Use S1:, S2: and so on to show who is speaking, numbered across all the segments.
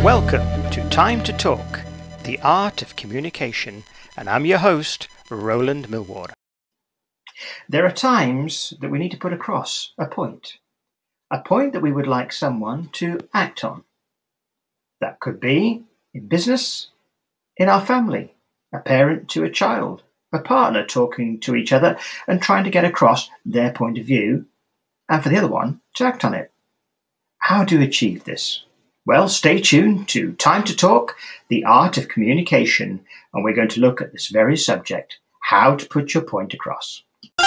S1: Welcome to Time to Talk, the art of communication, and I'm your host, Roland Millward. There are times that we need to put across a point that we would like someone to act on. That could be in business, in our family, a parent to a child, a partner talking to each other and trying to get across their point of view, and for the other one to act on it. How do we achieve this? Well, stay tuned to Time to Talk, the art of communication, and we're going to look at this very subject, how to put your point across.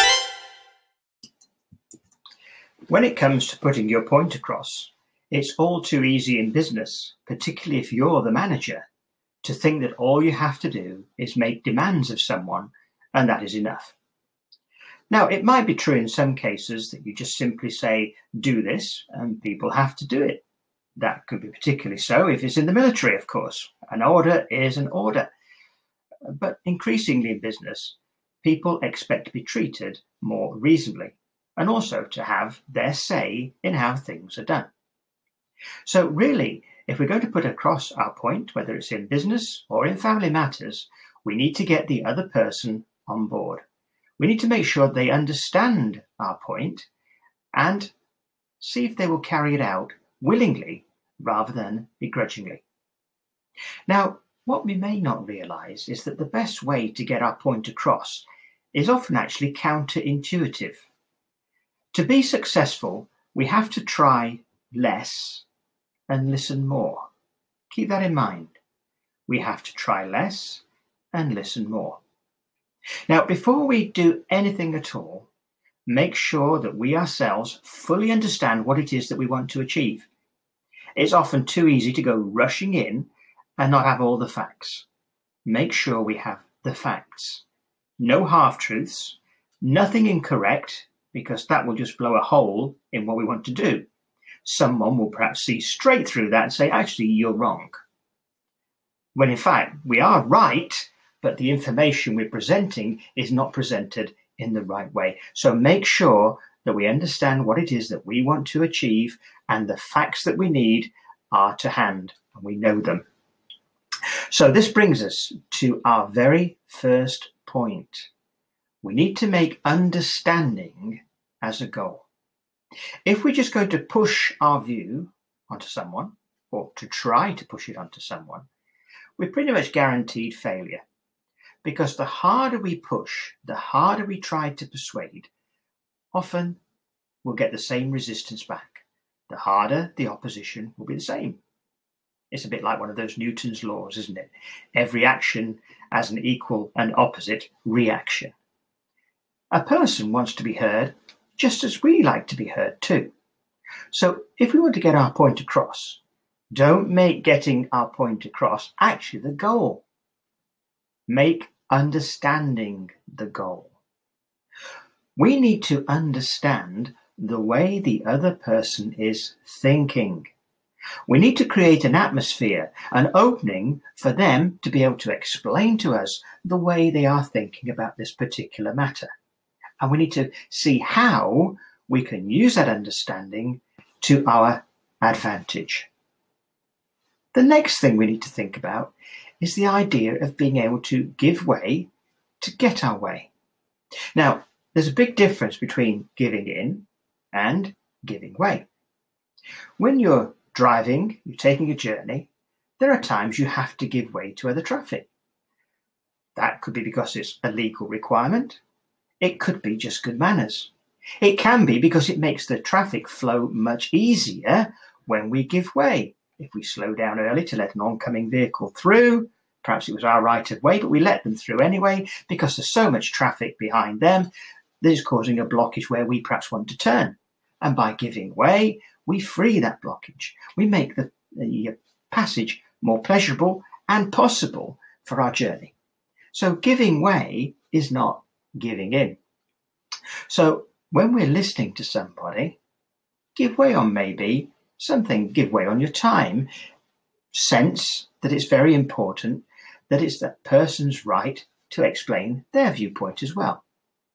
S1: When it comes to putting your point across, it's all too easy in business, particularly if you're the manager, to think that all you have to do is make demands of someone, and that is enough. Now, it might be true in some cases that you just simply say, do this, and people have to do it. That could be particularly so if it's in the military, of course. An order is an order. But increasingly in business, people expect to be treated more reasonably and also to have their say in how things are done. So really, if we're going to put across our point, whether it's in business or in family matters, we need to get the other person on board. We need to make sure they understand our point and see if they will carry it out willingly rather than begrudgingly. Now, what we may not realize is that the best way to get our point across is often actually counterintuitive. To be successful, we have to try less and listen more. Keep that in mind. We have to try less and listen more. Now, before we do anything at all, make sure that we ourselves fully understand what it is that we want to achieve. It's often too easy to go rushing in and not have all the facts. Make sure we have the facts. No half-truths, nothing incorrect, because that will just blow a hole in what we want to do. Someone will perhaps see straight through that and say, actually, you're wrong. When in fact, we are right, but the information we're presenting is not presented in the right way. So make sure that we understand what it is that we want to achieve and the facts that we need are to hand and we know them. So this brings us to our very first point. We need to make understanding as a goal. If we're just going to push our view onto someone or to try to push it onto someone, we're pretty much guaranteed failure. Because the harder we push, the harder we try to persuade, often we'll get the same resistance back. The harder the opposition will be the same. It's a bit like one of those Newton's laws, isn't it? Every action has an equal and opposite reaction. A person wants to be heard just as we like to be heard too. So if we want to get our point across, don't make getting our point across actually the goal. Make understanding the goal. We need to understand the way the other person is thinking. We need to create an atmosphere, an opening for them to be able to explain to us the way they are thinking about this particular matter. And we need to see how we can use that understanding to our advantage. The next thing we need to think about is the idea of being able to give way to get our way. Now, there's a big difference between giving in and giving way. When you're driving, you're taking a journey, there are times you have to give way to other traffic. That could be because it's a legal requirement. It could be just good manners. It can be because it makes the traffic flow much easier when we give way. If we slow down early to let an oncoming vehicle through, perhaps it was our right of way, but we let them through anyway because there's so much traffic behind them that is causing a blockage where we perhaps want to turn. And by giving way, we free that blockage. We make the passage more pleasurable and possible for our journey. So giving way is not giving in. So when we're listening to somebody, give way on maybe something, give way on your time. Sense that it's very important that it's that person's right to explain their viewpoint as well.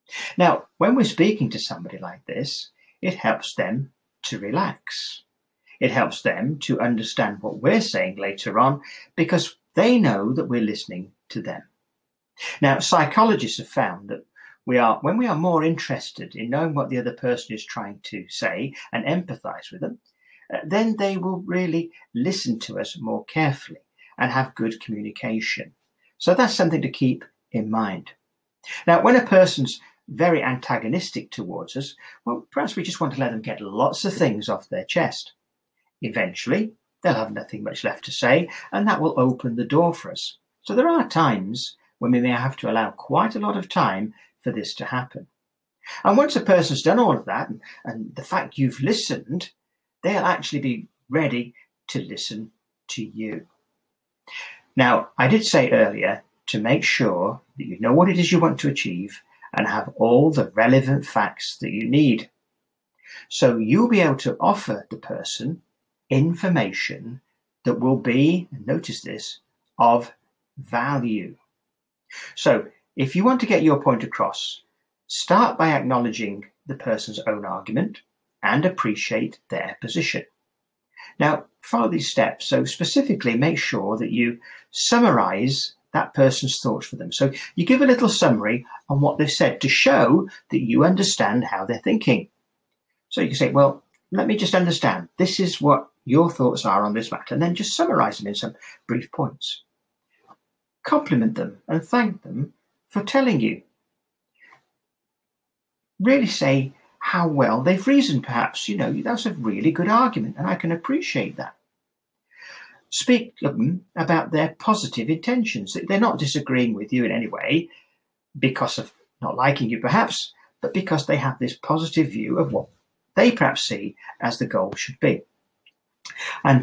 S1: Now, when we're speaking to somebody like this, it helps them to relax. It helps them to understand what we're saying later on because they know that we're listening to them. Now, psychologists have found that when we are more interested in knowing what the other person is trying to say and empathize with them, then they will really listen to us more carefully and have good communication. So that's something to keep in mind. Now, when a person's very antagonistic towards us, well, perhaps we just want to let them get lots of things off their chest. Eventually, they'll have nothing much left to say, and that will open the door for us. So there are times when we may have to allow quite a lot of time for this to happen. And once a person's done all of that, and the fact you've listened, they'll actually be ready to listen to you. Now, I did say earlier to make sure that you know what it is you want to achieve and have all the relevant facts that you need. So you'll be able to offer the person information that will be, and notice this, of value. So if you want to get your point across, start by acknowledging the person's own argument and appreciate their position. Now, follow these steps. So specifically, make sure that you summarize that person's thoughts for them. So you give a little summary on what they've said to show that you understand how they're thinking. So you can say, well, let me just understand. This is what your thoughts are on this matter, and then just summarize them in some brief points. Compliment them and thank them for telling you. Really say how well they've reasoned, perhaps. That's a really good argument, and I can appreciate that. Speak to them about their positive intentions. They're not disagreeing with you in any way because of not liking you, perhaps, but because they have this positive view of what they perhaps see as the goal should be. And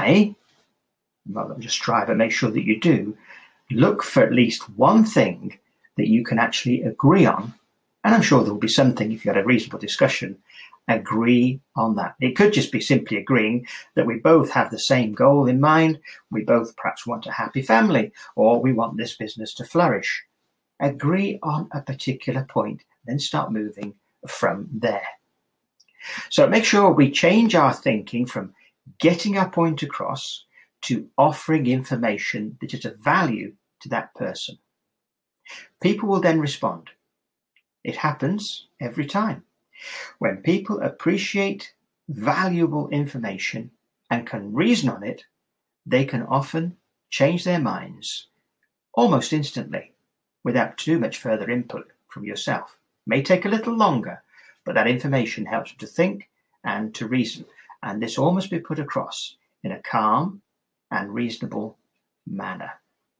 S1: not just try, but make sure that you do, look for at least one thing that you can actually agree on. And I'm sure there will be something, if you had a reasonable discussion, agree on that. It could just be simply agreeing that we both have the same goal in mind. We both perhaps want a happy family, or we want this business to flourish. Agree on a particular point, then start moving from there. So make sure we change our thinking from getting our point across to offering information that is of value to that person. People will then respond. It happens every time. When people appreciate valuable information and can reason on it, they can often change their minds almost instantly without too much further input from yourself. It may take a little longer, but that information helps them to think and to reason. And this all must be put across in a calm and reasonable manner.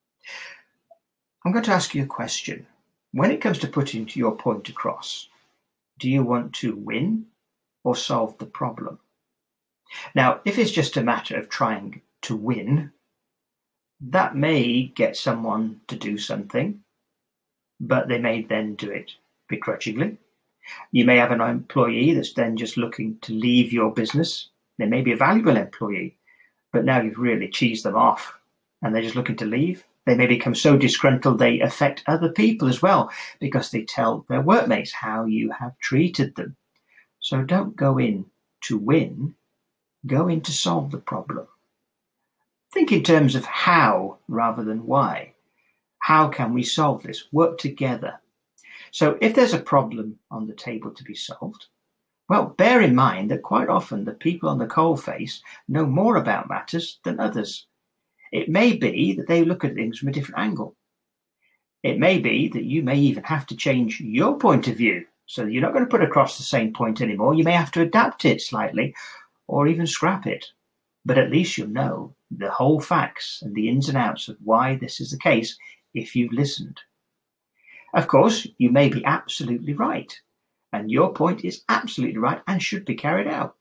S1: I'm going to ask you a question. When it comes to putting your point across, do you want to win or solve the problem? Now, if it's just a matter of trying to win, that may get someone to do something, but they may then do it begrudgingly. You may have an employee that's then just looking to leave your business. They may be a valuable employee, but now you've really cheesed them off and they're just looking to leave. They may become so disgruntled they affect other people as well because they tell their workmates how you have treated them. So don't go in to win, go in to solve the problem. Think in terms of how rather than why. How can we solve this? Work together. So if there's a problem on the table to be solved, well, bear in mind that quite often the people on the coalface know more about matters than others. It may be that they look at things from a different angle. It may be that you may even have to change your point of view. So you're not going to put across the same point anymore. You may have to adapt it slightly or even scrap it. But at least you'll know the whole facts and the ins and outs of why this is the case if you've listened. Of course, you may be absolutely right, and your point is absolutely right and should be carried out.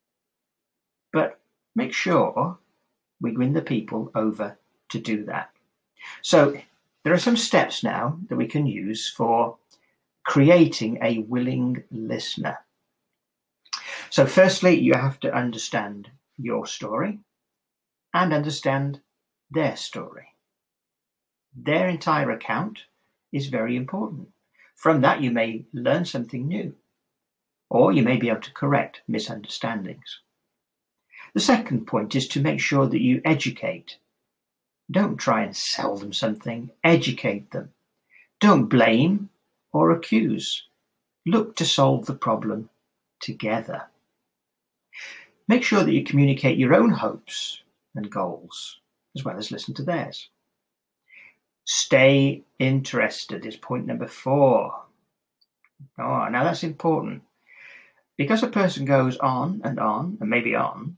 S1: But make sure we win the people over to do that. So there are some steps now that we can use for creating a willing listener. So firstly, you have to understand your story and understand their story. Their entire account is very important. From that, you may learn something new, or you may be able to correct misunderstandings. The second point is to make sure that you educate. Don't try and sell them something, educate them. Don't blame or accuse. Look to solve the problem together. Make sure that you communicate your own hopes and goals, as well as listen to theirs. Stay interested is point number 4. Oh, now that's important. Because a person goes on, and maybe on,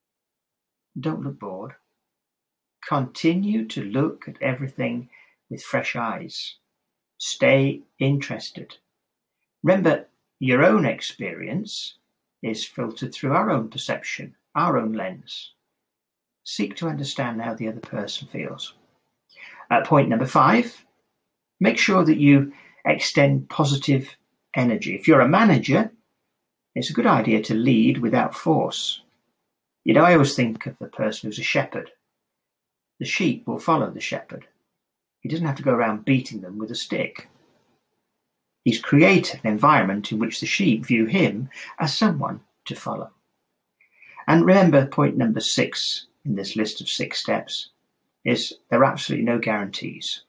S1: don't look bored. Continue to look at everything with fresh eyes. Stay interested. Remember, your own experience is filtered through our own perception, our own lens. Seek to understand how the other person feels. Point number 5, make sure that you extend positive energy. If you're a manager, it's a good idea to lead without force. I always think of the person who's a shepherd. The sheep will follow the shepherd. He doesn't have to go around beating them with a stick. He's created an environment in which the sheep view him as someone to follow. And remember, point number 6 in this list of 6 steps is there are absolutely no guarantees.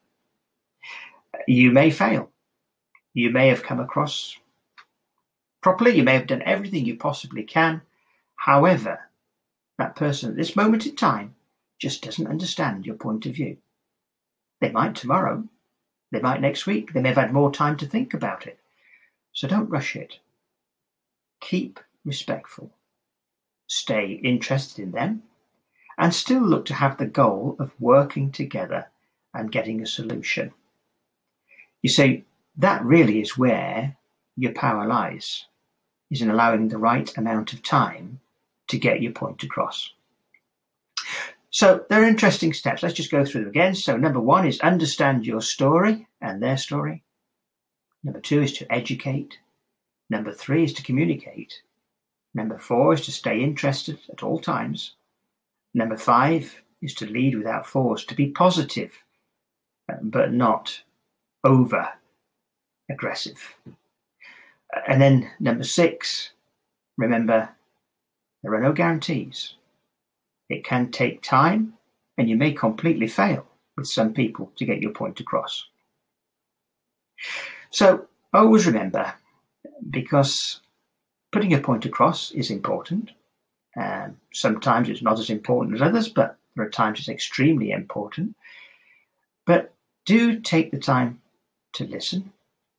S1: You may fail. You may have come across properly. You may have done everything you possibly can. However, that person at this moment in time just doesn't understand your point of view. They might tomorrow. They might next week. They may have had more time to think about it. So don't rush it. Keep respectful. Stay interested in them, and still look to have the goal of working together and getting a solution. You see, that really is where your power lies, is in allowing the right amount of time to get your point across. So there are interesting steps. Let's just go through them again. So number 1 is understand your story and their story. Number 2 is to educate. Number 3 is to communicate. Number 4 is to stay interested at all times. Number 5 is to lead without force, to be positive, but not over aggressive. And then number 6, remember, there are no guarantees. It can take time, and you may completely fail with some people to get your point across. So always remember, because putting your point across is important. Sometimes it's not as important as others, but there are times it's extremely important. But do take the time to listen.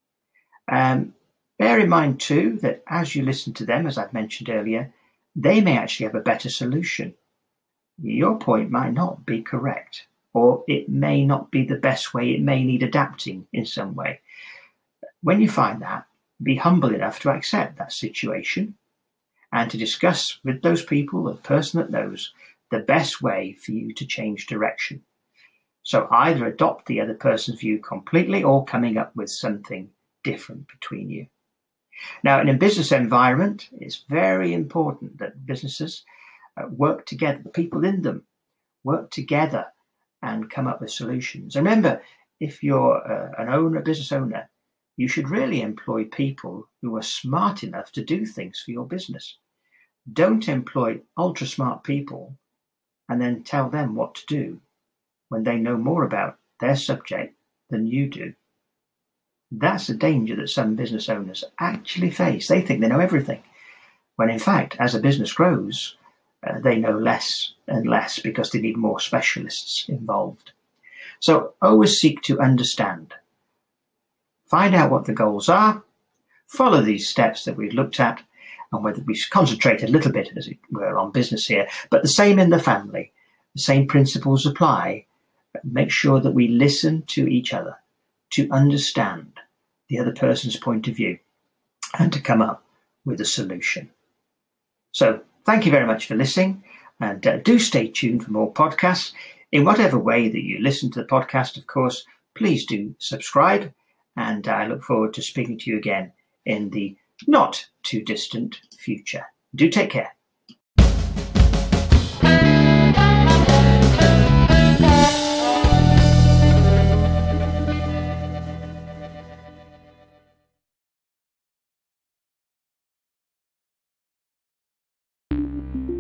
S1: Bear in mind too that as you listen to them, as I've mentioned earlier, they may actually have a better solution. Your point might not be correct, or it may not be the best way. It may need adapting in some way. When you find that, be humble enough to accept that situation and to discuss with those people, the person that knows, the best way for you to change direction. So either adopt the other person's view completely or coming up with something different between you. Now, in a business environment, it's very important that businesses work together, the people in them work together and come up with solutions. And remember, if you're a business owner, you should really employ people who are smart enough to do things for your business. Don't employ ultra smart people and then tell them what to do when they know more about their subject than you do. That's a danger that some business owners actually face. They think they know everything, when in fact, as a business grows, they know less and less because they need more specialists involved. So always seek to understand. Find out what the goals are, follow these steps that we've looked at, and whether we concentrate a little bit, as it were, on business here, but the same in the family. The same principles apply. Make sure that we listen to each other, to understand the other person's point of view, and to come up with a solution. So thank you very much for listening, and do stay tuned for more podcasts. In whatever way that you listen to the podcast, of course, please do subscribe, and I look forward to speaking to you again in the not too distant future. Do take care.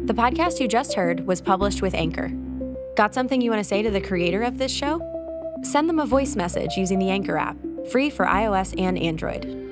S2: The podcast you just heard was published with Anchor. Got something you want to say to the creator of this show? Send them a voice message using the Anchor app, free for iOS and Android.